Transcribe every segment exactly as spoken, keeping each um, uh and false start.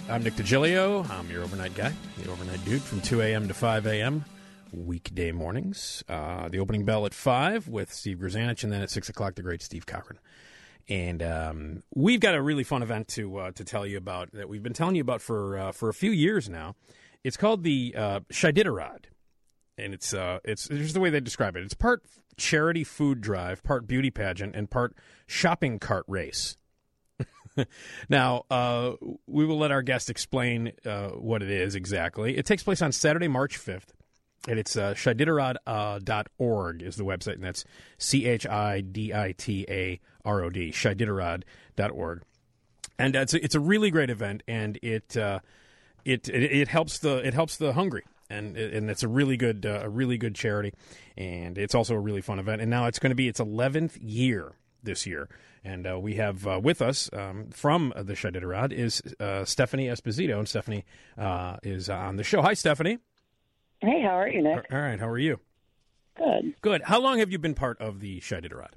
I'm Nick DiGilio. I'm your overnight guy, the overnight dude from two a.m. to five a.m. weekday mornings. Uh, the opening bell at five with Steve Grzanich, and then at six o'clock, the great Steve Cochran. And um, we've got a really fun event to uh, to tell you about that we've been telling you about for uh, for a few years now. It's called the uh, Shiditarod, and it's uh, it's here's the way they describe it. It's part charity food drive, part beauty pageant, and part shopping cart race. Now, uh, we will let our guest explain uh, what it is exactly. It takes place on Saturday, March fifth, and it's uh, shiditarod dot org is the website, and that's C H I D I T A R O D, shiditarod dot org. And uh, it's a, it's a really great event, and it uh, it, it it helps the it helps the hungry, and and it's a really good uh, a really good charity, and it's also a really fun event. And now it's going to be its eleventh year this year. And uh, we have uh, with us um, from the Shiditarod is uh, Stephanie Esposito, and Stephanie uh, is on the show. Hi, Stephanie. Hey, how are you, Nick? All right, how are you? Good. Good. How long have you been part of the Shiditarod?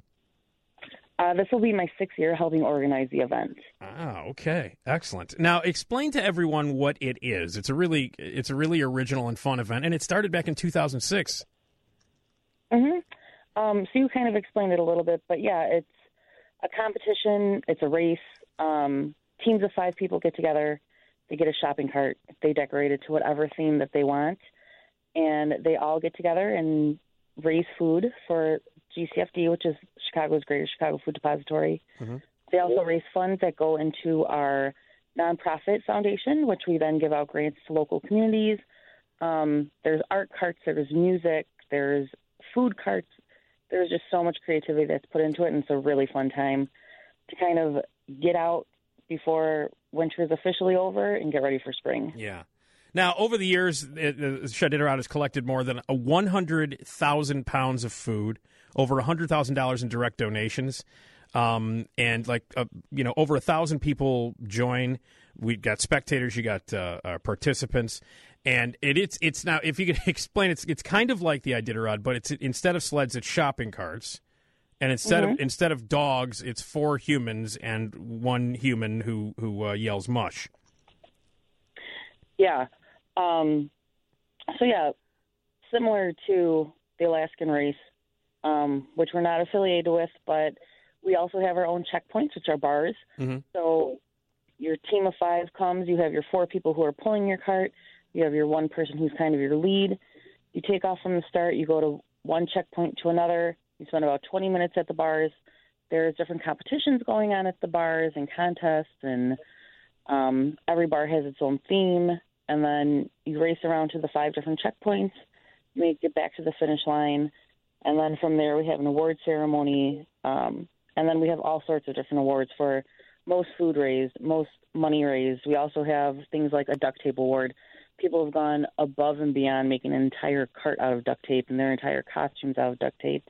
Uh, this will be my sixth year helping organize the event. Ah, okay, excellent. Now, explain to everyone what it is. It's a really, it's a really original and fun event, and it started back in two thousand six. Mm-hmm. Um, so you kind of explained it a little bit, but yeah, it's a competition, it's a race. Um, teams of five people get together. They get a shopping cart. They decorate it to whatever theme that they want. And they all get together and raise food for G C F D, which is Chicago's Greater Chicago Food Depository. Mm-hmm. They also raise funds that go into our nonprofit foundation, which we then give out grants to local communities. Um, there's art carts, there's music, there's food carts. There's just so much creativity that's put into it, and it's a really fun time to kind of get out before winter is officially over and get ready for spring. Yeah. Now, over the years, it, the Shiditarod has collected more than one hundred thousand pounds of food, over one hundred thousand dollars in direct donations, um, and like uh, you know, over a thousand people join. We've got spectators, you got uh, uh, participants. And it, it's it's now, if you could explain, it's it's kind of like the Iditarod, but it's instead of sleds, it's shopping carts, and instead mm-hmm. of instead of dogs, it's four humans and one human who who uh, yells mush. Yeah. Um, so yeah, similar to the Alaskan race, um, which we're not affiliated with, but we also have our own checkpoints, which are bars. Mm-hmm. So your team of five comes, you have your four people who are pulling your cart. You have your one person who's kind of your lead. You take off from the start. You go to one checkpoint to another. You spend about twenty minutes at the bars. There's different competitions going on at the bars and contests, and um, every bar has its own theme. And then you race around to the five different checkpoints. You make it back to the finish line. And then from there, we have an award ceremony. Um, and then we have all sorts of different awards for most food raised, most money raised. We also have things like a duct tape award. People have gone above and beyond making an entire cart out of duct tape and their entire costumes out of duct tape.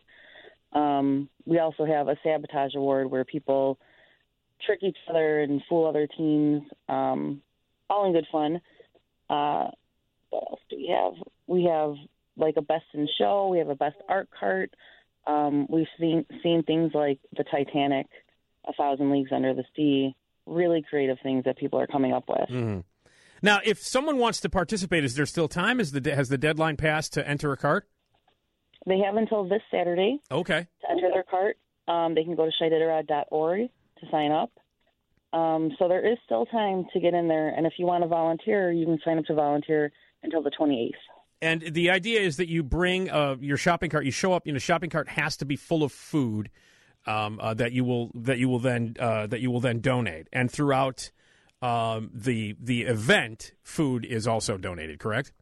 Um, we also have a sabotage award where people trick each other and fool other teams, um, all in good fun. Uh, what else do we have? We have like a best in show. We have a best art cart. Um, we've seen seen things like the Titanic, A Thousand Leagues Under the Sea, really creative things that people are coming up with. Mm-hmm. Now, if someone wants to participate, is there still time? Is the has the deadline passed to enter a cart? They have until this Saturday. Okay. To enter their cart. Um, they can go to shiditarod dot org to sign up. Um, so there is still time to get in there, and if you want to volunteer, you can sign up to volunteer until the twenty-eighth. And the idea is that you bring uh, your shopping cart. You show up. You know, shopping cart has to be full of food um, uh, that you will that you will then uh, that you will then donate. And throughout Um, the the event, food is also donated, correct?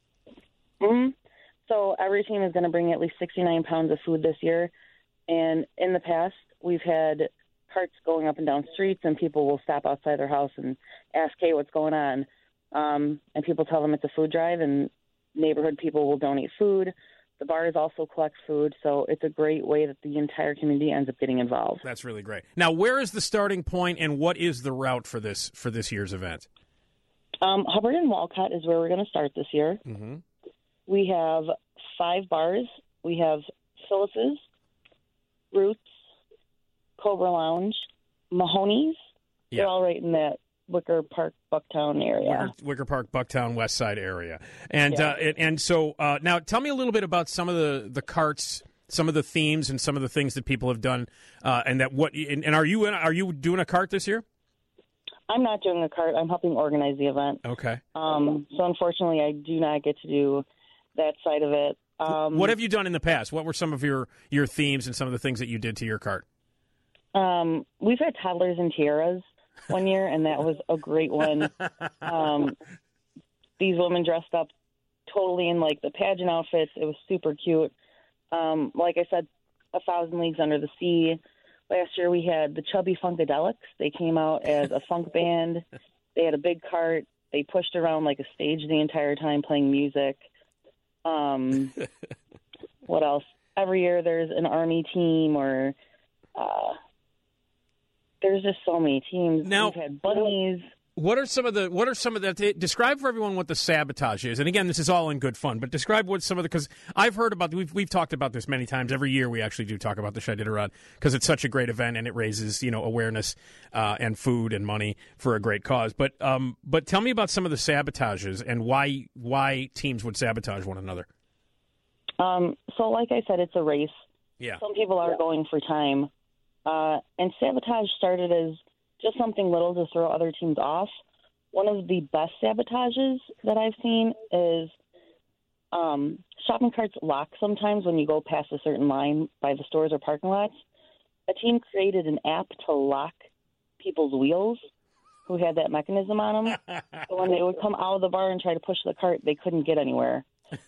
Mm-hmm. So every team is going to bring at least sixty-nine pounds of food this year. And in the past, we've had carts going up and down streets, and people will stop outside their house and ask, hey, what's going on? Um, and people tell them it's a food drive, and neighborhood people will donate food. The bars also collect food, so it's a great way that the entire community ends up getting involved. That's really great. Now, where is the starting point, and what is the route for this for this year's event? Um, Hubbard and Walcott is where we're going to start this year. Mm-hmm. We have five bars. We have Phyllis's, Roots, Cobra Lounge, Mahoney's. Yeah. They're all right in that Wicker Park, Bucktown area. Wicker, Wicker Park, Bucktown, West Side area. And Yeah. uh, and, and so uh, now tell me a little bit about some of the, the carts, some of the themes, and some of the things that people have done. Uh, and that what and, and are you in, are you doing a cart this year? I'm not doing a cart. I'm helping organize the event. Okay. Um, so unfortunately, I do not get to do that side of it. Um, What have you done in the past? What were some of your, your themes and some of the things that you did to your cart? Um, we've had toddlers and tiaras one year, and that was a great one. Um, these women dressed up totally in like the pageant outfits. It was super cute. Um, like I said, A Thousand Leagues Under the Sea. Last year we had the Chubby Funkadelics. They came out as a funk band. They had a big cart. They pushed around like a stage the entire time playing music. Um, what else? Every year there's an army team or uh, there's just so many teams. Now, We've had bunnies. What are some of the what are some of the describe for everyone what the sabotage is? And again, this is all in good fun, but describe what some of the because I've heard about we've we've talked about this many times. Every year we actually do talk about the Shai-Dida-Rod because it's such a great event and it raises you know awareness uh, and food and money for a great cause. But um, but tell me about some of the sabotages and why why teams would sabotage one another. Um, so, like I said, it's a race. Yeah. Some people are going for time, uh, and sabotage started as just something little to throw other teams off. One of the best sabotages that I've seen is um, shopping carts lock sometimes when you go past a certain line by the stores or parking lots. A team created an app to lock people's wheels who had that mechanism on them. So when they would come out of the bar and try to push the cart, they couldn't get anywhere.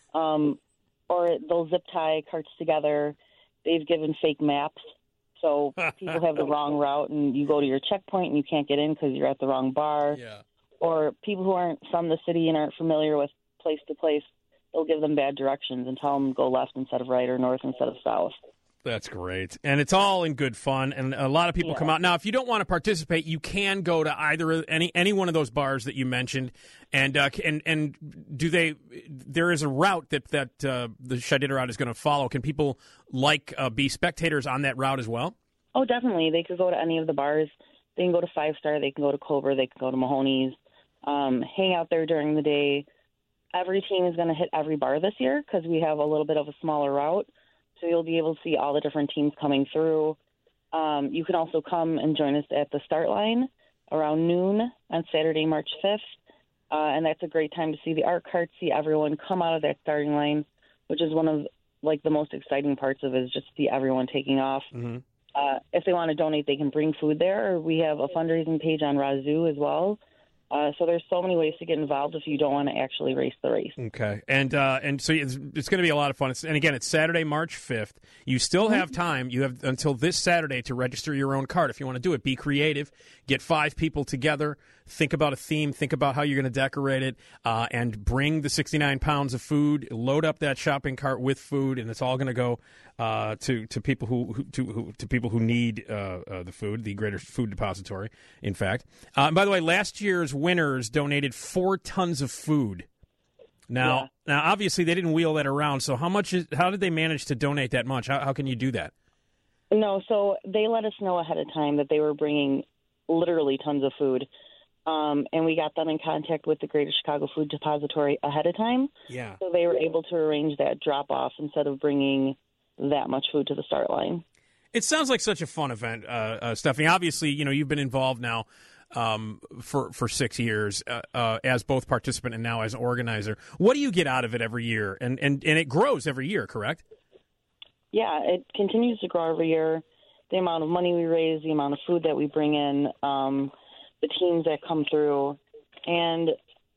Um, or they'll zip tie carts together. They've given fake maps. So people have the wrong route, and you go to your checkpoint, and you can't get in because you're at the wrong bar. Yeah. Or people who aren't from the city and aren't familiar with place to place, they'll give them bad directions and tell them to go left instead of right or north instead of south. That's great. And it's all in good fun, and a lot of people Yeah. come out. Now, if you don't want to participate, you can go to either any any one of those bars that you mentioned, and uh, and and do they? There is a route that that uh, the Shai-Dida-Rod is going to follow. Can people like uh, be spectators on that route as well? Oh, definitely. They could go to any of the bars. They can go to Five Star. They can go to Cobra. They can go to Mahoney's. Um, hang out there during the day. Every team is going to hit every bar this year because we have a little bit of a smaller route. So you'll be able to see all the different teams coming through. Um, you can also come and join us at the start line around noon on Saturday, March fifth. Uh, and that's a great time to see the art carts, see everyone come out of that starting line, which is one of like the most exciting parts of it is just see everyone taking off. Mm-hmm. Uh, if they want to donate, they can bring food there. Or we have a fundraising page on Razoo as well. Uh, so there's so many ways to get involved if you don't want to actually race the race. Okay, and uh, and so it's, it's going to be a lot of fun. It's, and again, it's Saturday, March fifth. You still Mm-hmm. have time. You have until this Saturday to register your own cart if you want to do it. Be creative. Get five people together. Think about a theme. Think about how you're going to decorate it, uh, and bring the sixty-nine pounds of food. Load up that shopping cart with food, and it's all going to go uh, to to people who, who to who, to people who need uh, uh, the food. The Greater Food Depository, in fact. Uh, and by the way, last year's winners donated four tons of food. Now, Yeah. now, obviously, they didn't wheel that around. So, how much? Is, how did they manage to donate that much? How, how can you do that? No, so they let us know ahead of time that they were bringing literally tons of food. Um, and we got them in contact with the Greater Chicago Food Depository ahead of time. Yeah. So they were able to arrange that drop-off instead of bringing that much food to the start line. It sounds like such a fun event, uh, uh, Stephanie. Obviously, you know, you've been involved now um, for, for six years uh, uh, as both participant and now as organizer. What do you get out of it every year? And, and, and it grows every year, correct? Yeah, it continues to grow every year. The amount of money we raise, the amount of food that we bring in, um, the teams that come through. And,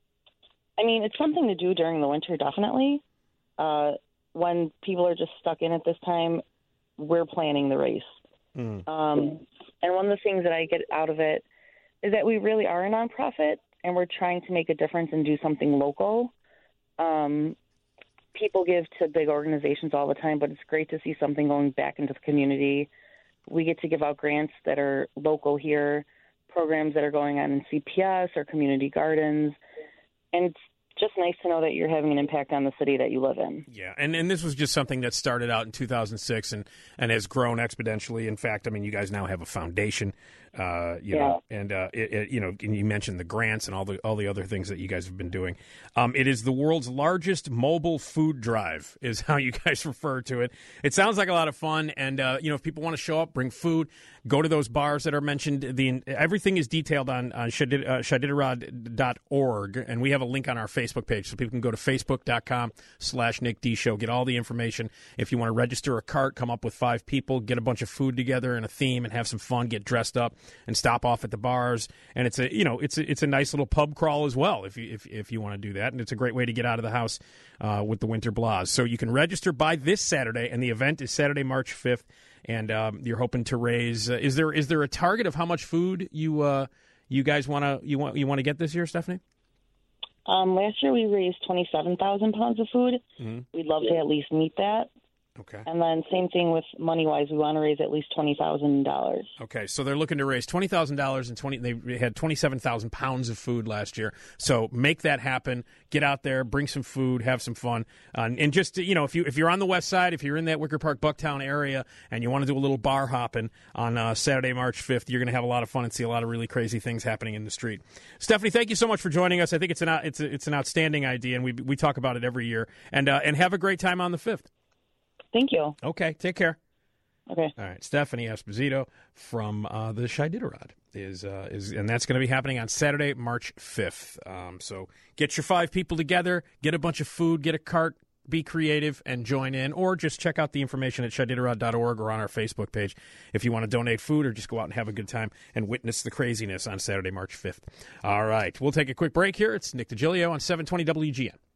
I mean, it's something to do during the winter, definitely. Uh, when people are just stuck in at this time, we're planning the race. Mm. Um, and one of the things that I get out of it is that we really are a nonprofit, and we're trying to make a difference and do something local. Um, people give to big organizations all the time, but it's great to see something going back into the community. We get to give out grants that are local here, programs that are going on in C P S or community gardens, and it's just nice to know that you're having an impact on the city that you live in. Yeah, and, and this was just something that started out in two thousand six and, and has grown exponentially. In fact, I mean, you guys now have a foundation Uh, you Yeah. know, and uh, it, it, you know, and you mentioned the grants and all the all the other things that you guys have been doing. Um, it is the world's largest mobile food drive, is how you guys refer to it. It sounds like a lot of fun, and uh, you know, if people want to show up, bring food, go to those bars that are mentioned. The everything is detailed on on Shadidarod dot org, and we have a link on our Facebook page, so people can go to facebook dot com slash Nick D Show, get all the information. If you want to register a cart, come up with five people, get a bunch of food together in a theme, and have some fun, get dressed up, and stop off at the bars. And it's a you know it's a, it's a nice little pub crawl as well if you if if you want to do that, and it's a great way to get out of the house uh, with the winter blahs. So you can register by this Saturday, and the event is Saturday, March fifth. And um, you're hoping to raise. Uh, is there is there a target of how much food you uh, you guys want to you want you want to get this year, Stephanie? Um, last year we raised twenty-seven thousand pounds of food. Mm-hmm. We'd love to at least meet that. Okay. And then same thing with money-wise. We want to raise at least twenty thousand dollars. Okay, so they're looking to raise twenty thousand dollars, and twenty. They had twenty-seven thousand pounds of food last year. So make that happen. Get out there, bring some food, have some fun, uh, and just you know, if you if you're on the west side, if you're in that Wicker Park, Bucktown area, and you want to do a little bar hopping on uh, Saturday, March fifth, you're going to have a lot of fun and see a lot of really crazy things happening in the street. Stephanie, thank you so much for joining us. I think it's an it's a, it's an outstanding idea, and we we talk about it every year. And uh, and have a great time on the fifth. Thank you. Okay, take care. Okay. All right, Stephanie Esposito from uh, the Shadidarod is uh, is, and that's going to be happening on Saturday, March fifth. Um, so get your five people together, get a bunch of food, get a cart, be creative, and join in, or just check out the information at Shadidarod dot org or on our Facebook page if you want to donate food or just go out and have a good time and witness the craziness on Saturday, March fifth. All right, we'll take a quick break here. It's Nick DiGilio on seven twenty W G N.